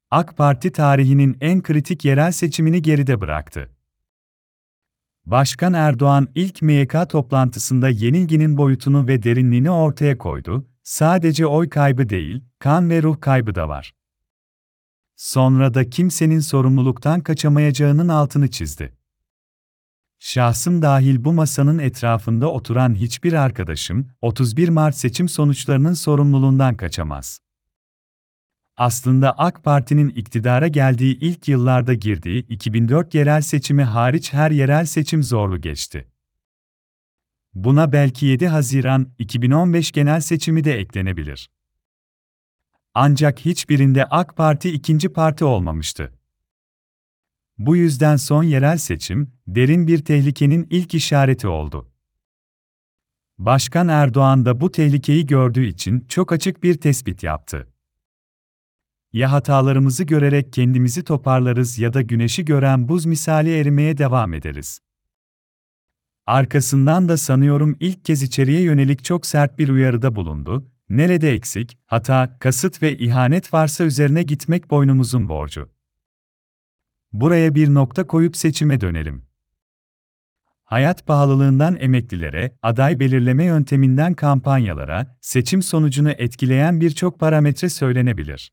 AK Parti tarihinin en kritik yerel seçimini geride bıraktı. Başkan Erdoğan ilk MYK toplantısında yenilginin boyutunu ve derinliğini ortaya koydu. Sadece oy kaybı değil, kan ve ruh kaybı da var. Sonra da kimsenin sorumluluktan kaçamayacağının altını çizdi. Şahsım dahil bu masanın etrafında oturan hiçbir arkadaşım, 31 Mart seçim sonuçlarının sorumluluğundan kaçamaz. Aslında AK Parti'nin iktidara geldiği ilk yıllarda girdiği 2004 yerel seçimi hariç her yerel seçim zorlu geçti. Buna belki 7 Haziran 2015 genel seçimi de eklenebilir. Ancak hiçbirinde AK Parti ikinci parti olmamıştı. Bu yüzden son yerel seçim, derin bir tehlikenin ilk işareti oldu. Başkan Erdoğan da bu tehlikeyi gördüğü için çok açık bir tespit yaptı. Ya hatalarımızı görerek kendimizi toparlarız ya da güneşi gören buz misali erimeye devam ederiz. Arkasından da sanıyorum ilk kez içeriye yönelik çok sert bir uyarıda bulundu. Nerede eksik, hata, kasıt ve ihanet varsa üzerine gitmek boynumuzun borcu. Buraya bir nokta koyup seçime dönelim. Hayat pahalılığından emeklilere, aday belirleme yönteminden kampanyalara, seçim sonucunu etkileyen birçok parametre söylenebilir.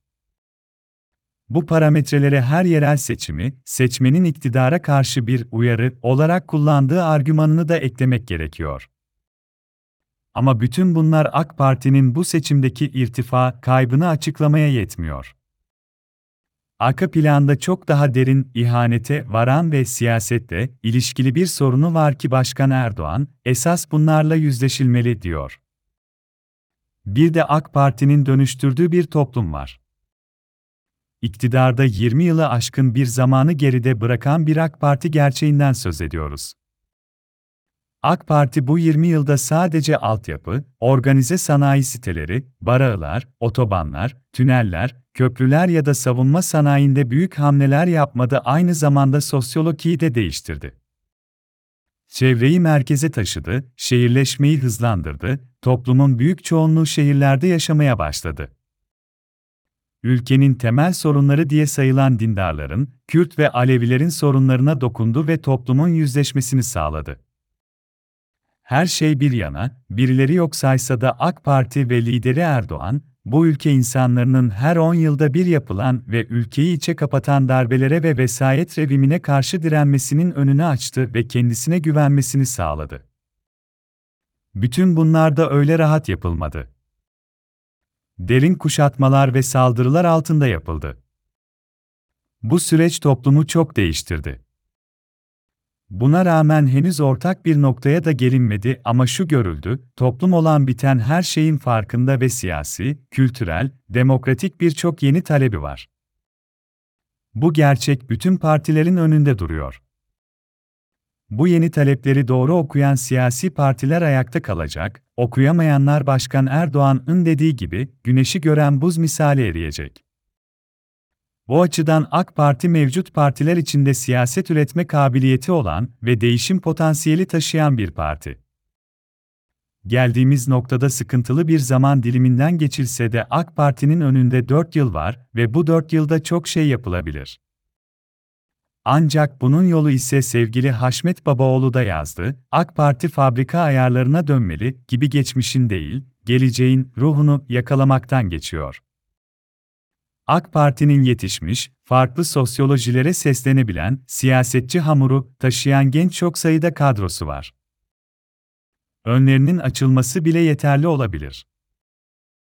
Bu parametrelere her yerel seçimi, seçmenin iktidara karşı bir uyarı olarak kullandığı argümanını da eklemek gerekiyor. Ama bütün bunlar AK Parti'nin bu seçimdeki irtifa kaybını açıklamaya yetmiyor. Arka planda çok daha derin, ihanete varan ve siyasetle ilişkili bir sorunu var ki Başkan Erdoğan, esas bunlarla yüzleşilmeli diyor. Bir de AK Parti'nin dönüştürdüğü bir toplum var. İktidarda 20 yılı aşkın bir zamanı geride bırakan bir AK Parti gerçeğinden söz ediyoruz. AK Parti bu 20 yılda sadece altyapı, organize sanayi siteleri, barağılar, otobanlar, tüneller, köprüler ya da savunma sanayinde büyük hamleler yapmadı, aynı zamanda sosyolojiyi de değiştirdi. Çevreyi merkeze taşıdı, şehirleşmeyi hızlandırdı, toplumun büyük çoğunluğu şehirlerde yaşamaya başladı. Ülkenin temel sorunları diye sayılan dindarların, Kürt ve Alevilerin sorunlarına dokundu ve toplumun yüzleşmesini sağladı. Her şey bir yana, birileri yok saysa da AK Parti ve lideri Erdoğan, bu ülke insanlarının her 10 yılda bir yapılan ve ülkeyi içe kapatan darbelere ve vesayet rejimine karşı direnmesinin önünü açtı ve kendisine güvenmesini sağladı. Bütün bunlar da öyle rahat yapılmadı. Derin kuşatmalar ve saldırılar altında yapıldı. Bu süreç toplumu çok değiştirdi. Buna rağmen henüz ortak bir noktaya da gelinmedi ama şu görüldü, toplum olan biten her şeyin farkında ve siyasi, kültürel, demokratik birçok yeni talebi var. Bu gerçek bütün partilerin önünde duruyor. Bu yeni talepleri doğru okuyan siyasi partiler ayakta kalacak, okuyamayanlar Başkan Erdoğan'ın dediği gibi, güneşi gören buz misali eriyecek. Bu açıdan AK Parti mevcut partiler içinde siyaset üretme kabiliyeti olan ve değişim potansiyeli taşıyan bir parti. Geldiğimiz noktada sıkıntılı bir zaman diliminden geçilse de AK Parti'nin önünde 4 yıl var ve bu 4 yılda çok şey yapılabilir. Ancak bunun yolu ise sevgili Haşmet Babaoğlu da yazdı, AK Parti fabrika ayarlarına dönmeli gibi geçmişin değil, geleceğin ruhunu yakalamaktan geçiyor. AK Parti'nin yetişmiş, farklı sosyolojilere seslenebilen, siyasetçi hamuru taşıyan genç çok sayıda kadrosu var. Önlerinin açılması bile yeterli olabilir.